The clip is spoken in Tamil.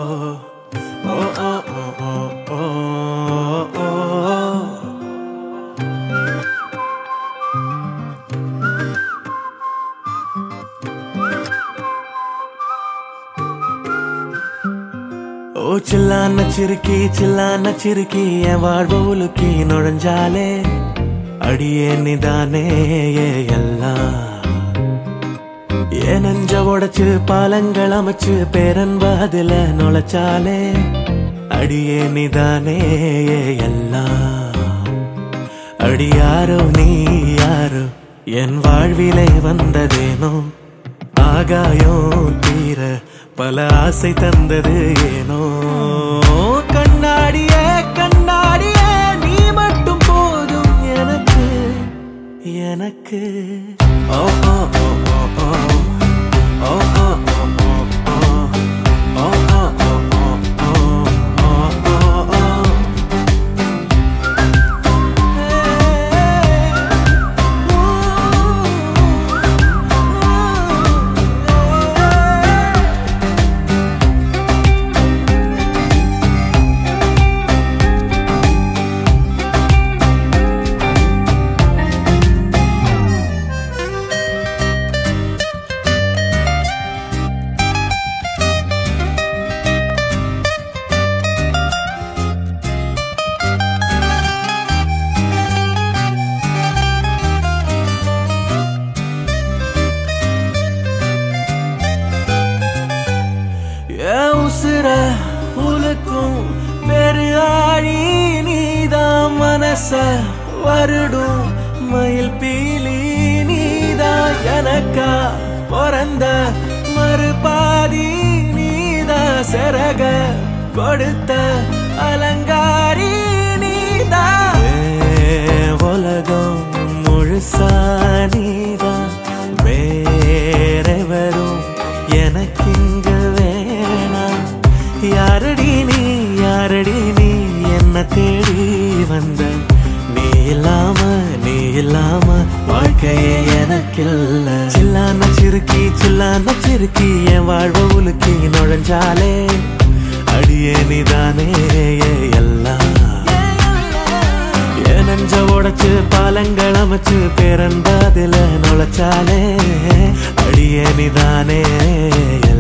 ஓ சில்லான சிறுக்கி என் வாழ்வு உலுக்கி நுழைஞ்சாலே அடியே நிதானே எல்லாம் என் நெஞ்ச உடைச்சு பாலங்கள் அமைச்சு பேரன்பாதில நுழைச்சாலே அடியே நிதானே எல்லாம் அடியாரோ நீ யாரோ என் வாழ்விலை வந்ததேனோ ஆகாயம் தீர பல ஆசை தந்தது ஏனோ கண்ணாடியே கண்ணாடியே நீ மட்டும் போதும் எனக்கு எனக்கு ஓ ஓ ஓ ஓ ஓ ஓ உலக்கும் பெரு ஆழி நீதான் மனச வருடும் மயில் பீலி நீதான் எனக்கா பிறந்த மறுபாதி நீதான் சிறக கொடுத்த அலங்காரி நீதான் உலகம் முழுசா நீதான் வேறெவரும் எனக்கிங்க யாரடி நீ என்ன தேடி வந்த நீ இல்லாம வாழ்க்கையே எனக்கில்ல சில்லான சிறுக்கி என் வாழ்வு உலுக்கி நுழைஞ்சாலே அடியே நீதானே எல்லாம் என் நெஞ்ச உடைச்சு பாலங்கள் அமைச்சு பேரன்பாதில நுழைச்சாலே அடியே நீதானே